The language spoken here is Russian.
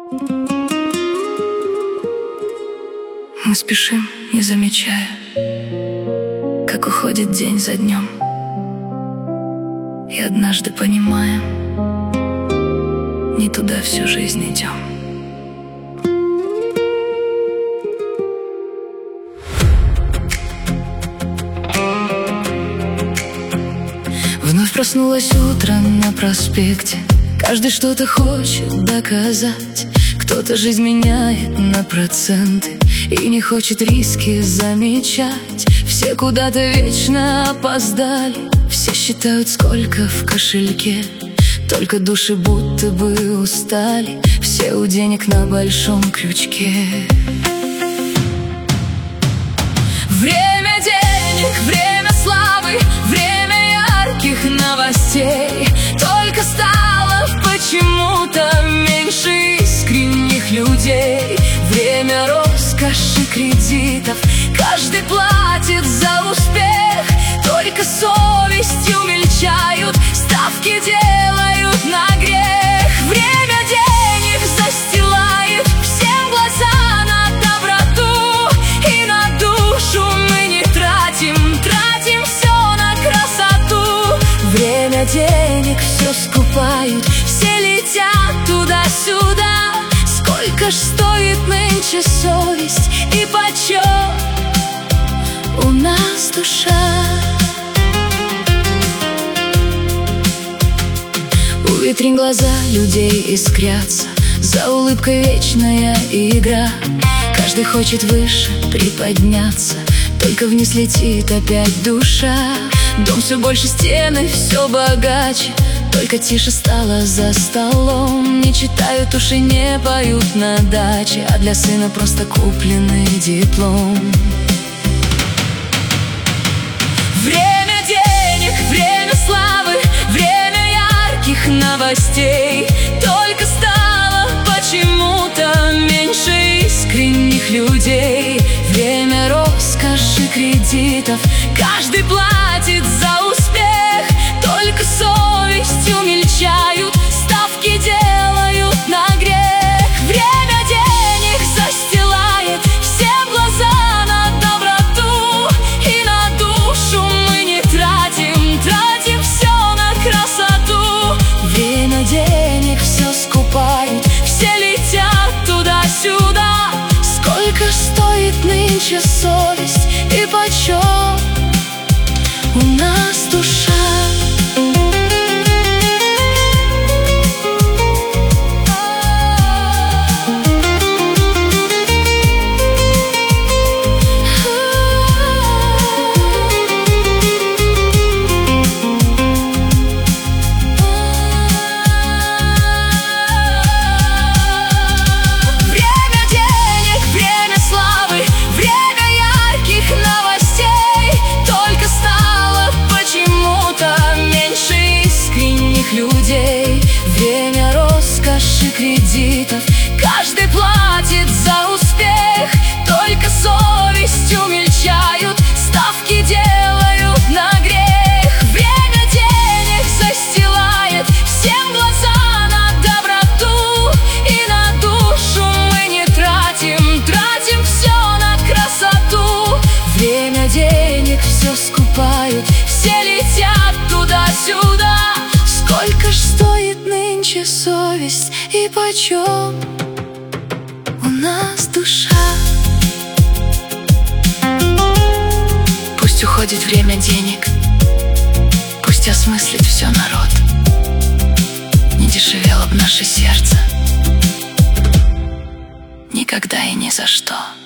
Мы спешим, не замечая, как уходит день за днем, и однажды понимаем, не туда всю жизнь идем. Вновь проснулось утро на проспекте. Каждый что-то хочет доказать. Кто-то жизнь меняет на проценты и не хочет риски замечать. Все куда-то вечно опоздали. Все считают, сколько в кошельке. Только души будто бы устали. Все у денег на большом крючке. Время денег, время славы, время ярких новостей. Только стало почему-то меньше искренних людей. Время роскоши кредитов, каждый платит за успех. Только совестью мельчают, ставки делают на грех. Время денег застилает всем глаза на доброту, и на душу мы не тратим, тратим все на красоту. Время денег все скупают, все летят туда-сюда. Сколько ж стоит нынче совесть и почет у нас душа? У витрин глаза людей искрятся, за улыбкой вечная игра. Каждый хочет выше приподняться, только вниз летит опять душа. Дом все больше, стены все богаче, только тише стало за столом. Не читают уши, не поют на даче, а для сына просто купленный диплом. Время денег, время славы, время ярких новостей. Только стало почему-то меньше искренних людей. Время роскоши кредитов, каждый платит за успех. Только совестью мельчают, ставки делают на грех. Время денег застилает всем глаза на доброту, и на душу мы не тратим, тратим все на красоту. Время денег все скупают, все летят туда-сюда. Сколько ж стоит нынче совесть и почет у нас душа? Людей. Время роскоши кредитов, каждый платит за успех. Только совестью мельчают, ставки делают на грех. Время денег застилает всем глаза на доброту, и на душу мы не тратим, тратим все на красоту. Время денег все скупают, все летят туда-сюда. Сколько ж стоит нынче совесть и почем у нас душа? Пусть уходит время денег, пусть осмыслит все народ. Не дешевело б наше сердце никогда и ни за что.